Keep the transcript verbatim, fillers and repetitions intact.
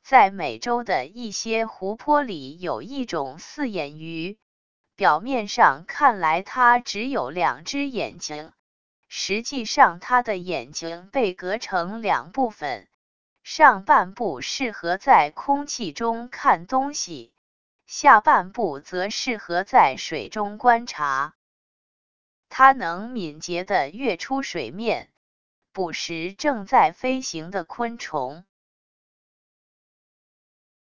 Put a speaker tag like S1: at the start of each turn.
S1: 在美洲的一些湖泊里有一种四眼鱼，表面上看来它只有两只眼睛，实际上它的眼睛被隔成两部分，上半部适合在空气中看东西，下半部则适合在水中观察。它能敏捷地跃出水面，捕食正在飞行的昆虫。